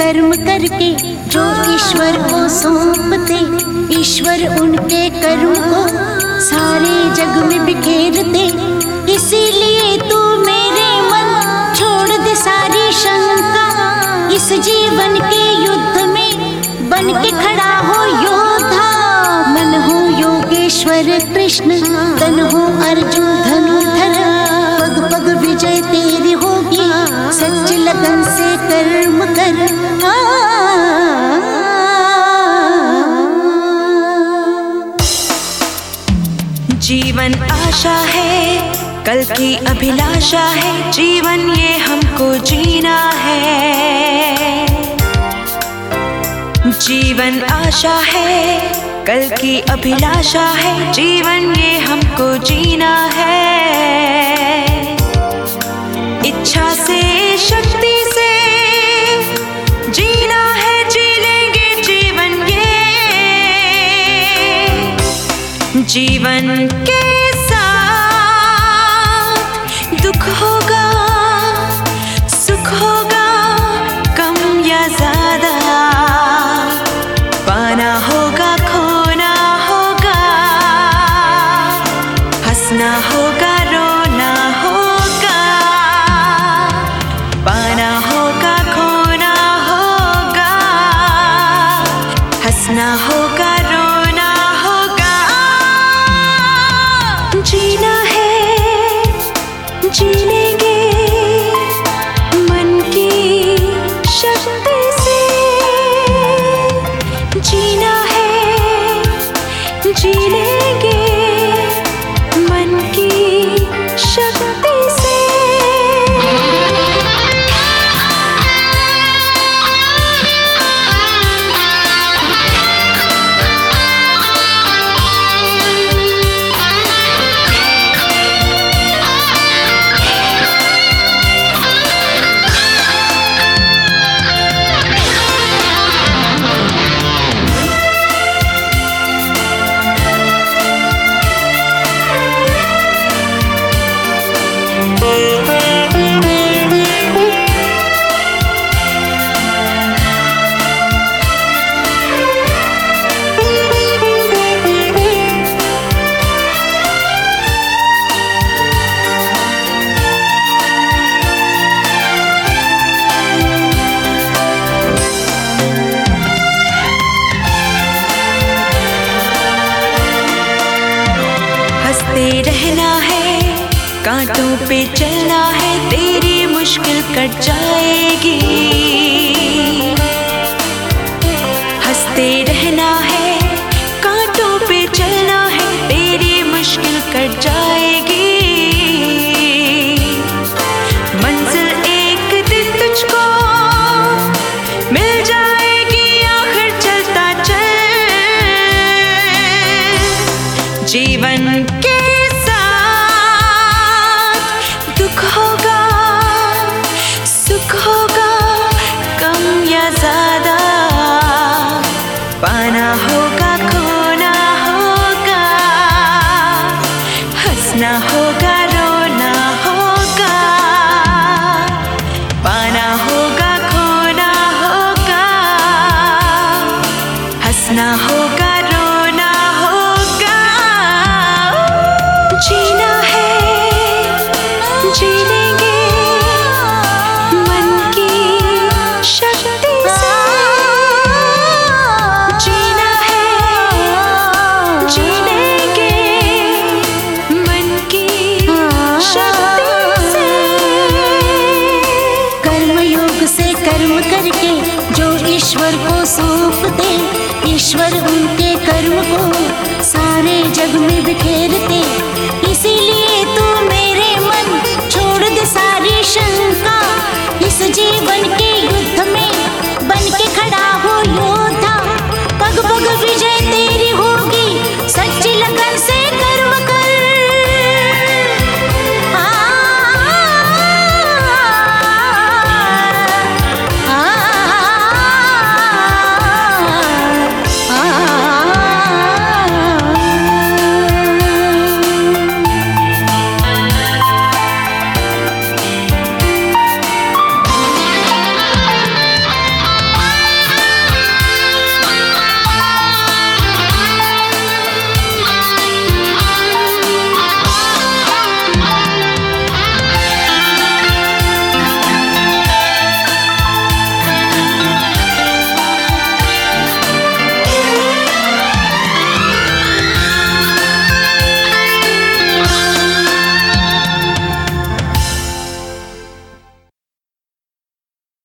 कर्म करके जो ईश्वर को सौंपते, ईश्वर उनके कर्म को सारे जग में बिखेरते। इसीलिए तू मेरे मन छोड़ दे सारी शंका, इस जीवन के युद्ध में बन के खड़ा हो योद्धा। मन हो योगेश्वर कृष्ण, तन हो अर्जुन धनुर्धर, पग पग विजय तेरी होगी, सच लगन से कर्म कर। जीवन आशा है, कल की अभिलाषा है, जीवन ये हमको जीना है। जीवन आशा है, कल की अभिलाषा है, जीवन ये हमको जीना है। इच्छा से शक्ति से जीना है, जी लेंगे जीवन ये। जीवन के साथ दुख होगा, सुख होगा, कम या ज्यादा, पाना होगा, खोना होगा, हंसना होगा, रोना होगा, पाना होगा, खोना होगा, हंसना होगा, रोना होगा। जीना है, जी लेंगे मन की शक्ति से। जीना है, जी लेंगे मन की शक्ति से। हंसते रहना है, कांटों पे चलना है, तेरी मुश्किल कट जाएगी। हंसते रहना है, कांटों पे चलना है, तेरी मुश्किल कट जाएगी। मंजिल एक दिन तुझको मिल जाएगी, आखिर चलता चल। जीवन के दुख होगा, सुख होगा, कम या ज्यादा, पाना होगा, खोना होगा, हंसना होगा, रोना होगा, पाना होगा, खोना होगा, हंसना होगा, रोना होगा। जीना है, जी लेंगे मन की शक्ति से। जीना है, जी लेंगे मन की शक्ति से। कर्म योग से कर्म करके जो ईश्वर को सौंपते, ईश्वर उनके कर्म को सारे जग में बिखेरते। इसीलिए तू मेरे मन छोड़ दे सारी शंका, इस जीवन के युद्ध में बन के खड़ा हो योद्धा। पग पग विजय तेरी होगी, सच लगा